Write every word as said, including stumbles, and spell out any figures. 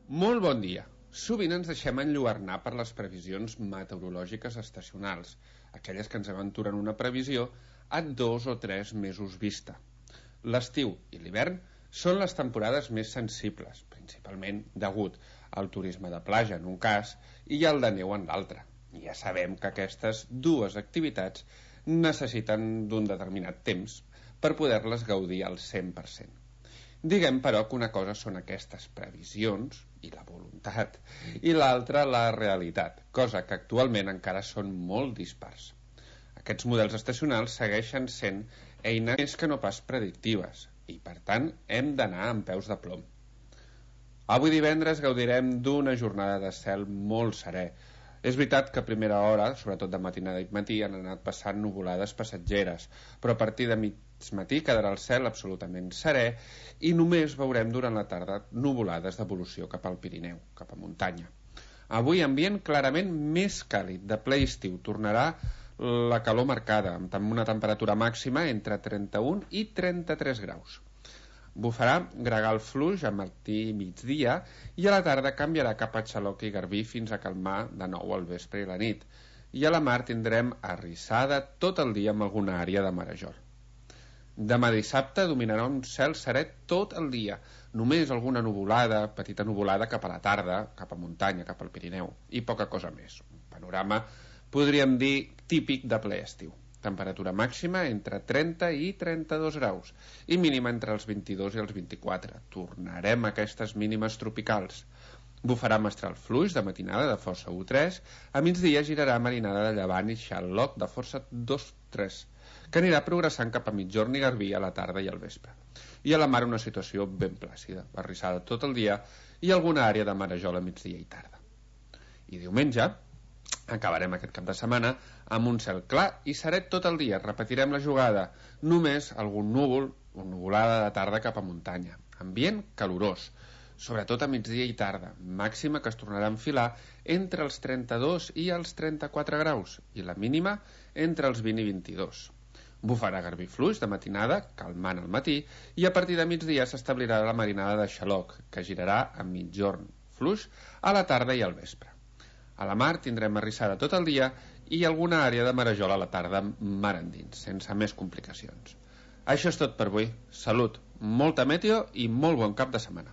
Molt bon dia. Sovint ens deixem enlluernar per les previsions meteorològiques estacionals, aquelles que ens aventuren una previsió a dos o tres mesos vista. L'estiu i l'hivern són les temporades més sensibles, principalment degut al turisme de platja en un cas i al de neu en l'altre. Ja sabem que aquestes dues activitats necessiten d'un determinat temps per poder-les gaudir al cent per cent. Diguem, però, que una cosa són aquestes previsions i la voluntat, i l'altra la realitat, cosa que actualment encara són molt dispars. Aquests models estacionals segueixen sent eines més que no pas predictives, i per tant hem d'anar amb peus de plom. Avui divendres gaudirem d'una jornada de cel molt serè. És veritat que a primera hora, sobretot de matinada i matí, han anat passant nuvolades passatgeres, però a partir de mig matí quedarà el cel absolutament serè i només veurem durant la tarda nuvolades d'evolució cap al Pirineu, cap a muntanya. Avui ambient clarament més càlid, de ple estiu. Tornarà la calor marcada, amb una temperatura màxima entre trenta-un i trenta-tres graus. Bufarà gregal fluix a matí i migdia i a la tarda canviarà cap a xaloc i garbí fins a calmar de nou al vespre i la nit. I a la mar tindrem arrissada tot el dia amb alguna àrea de marejol. Demà dissabte dominarà un cel serè tot el dia, només alguna nuvolada, petita nuvolada cap a la tarda, cap a muntanya, cap al Pirineu, i poca cosa més. Un panorama, podríem dir, típic de ple estiu. Temperatura màxima entre trenta i trenta-dos graus i mínima entre els vint-i-dos i els vint-i-quatre. Tornarem a aquestes mínimes tropicals. Bufarà mestral fluix de matinada de força u tres, a migdia girarà marinada de llevant i xaloc de força dos tres, que anirà progressant cap a migjorn i garbí a la tarda i al vespre. I a la mar una situació ben plàcida, arrissada tot el dia i alguna àrea de marejol a migdia i tarda. I diumenge acabarem aquest cap de setmana amb un cel clar i serè tot el dia. Repetirem la jugada, només algun núvol o nuvolada de tarda cap a muntanya. Ambient calorós, sobretot a migdia i tarda, màxima que es tornarà a enfilar entre els trenta-dos i els trenta-quatre graus i la mínima entre els vint i vint-i-dos. Bufarà garbí fluix de matinada, calmant al matí, i a partir de migdia s'establirà la marinada de xaloc, que girarà a migjorn fluix a la tarda i al vespre. A la mar tindrem arrissada tot el dia i alguna àrea de marejol a la tarda mar endins, sense més complicacions. Això és tot per avui. Salut, molta meteo i molt bon cap de setmana.